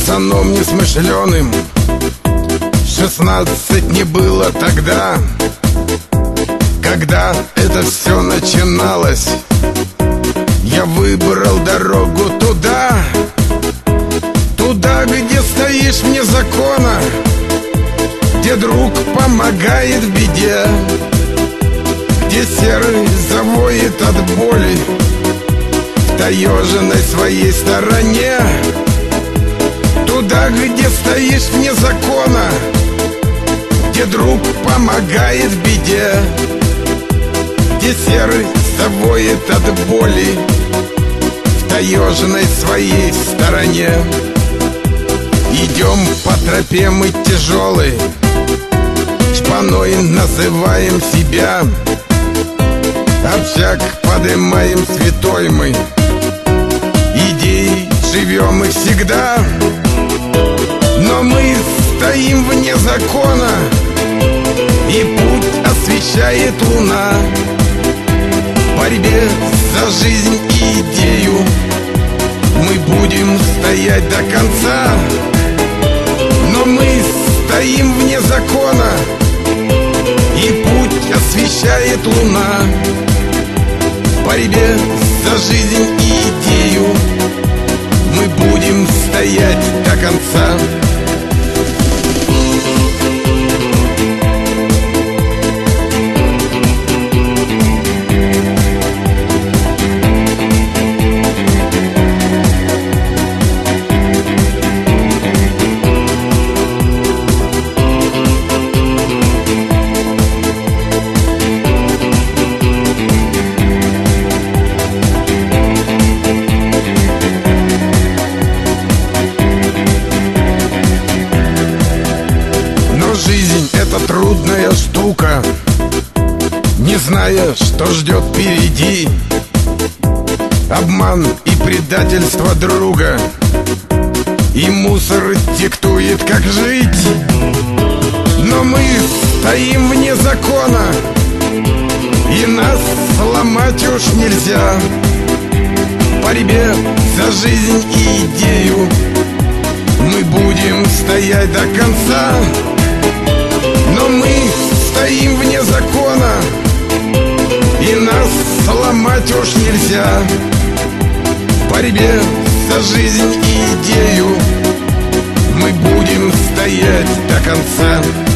пацаном несмышленым. 16 не было тогда, когда это все начиналось. Я выбрал дорогу туда, где стоишь вне закона, где друг помогает в беде, где серый завоет от боли в таеженной своей стороне. Туда, где стоишь вне закона, где друг помогает в беде, где серый завоет от боли в таеженной своей стороне. Идем по тропе мы тяжелой, шпаной называем себя, общак подымаем святой мы, идеей живем и всегда. Но мы стоим вне закона, и путь освещает луна. В борьбе за жизнь и идею мы будем стоять до конца. Но мы стоим вне закона, и путь освещает луна. В борьбе за жизнь и идею мы будем стоять до конца. Жизнь — это трудная штука, не зная, что ждет впереди. Обман и предательство друга, и мусор диктует, как жить. Но мы стоим вне закона, и нас сломать уж нельзя. В борьбе за жизнь и идею мы будем стоять до конца. Но мы стоим вне закона, и нас сломать уж нельзя. В борьбе за жизнь и идею мы будем стоять до конца.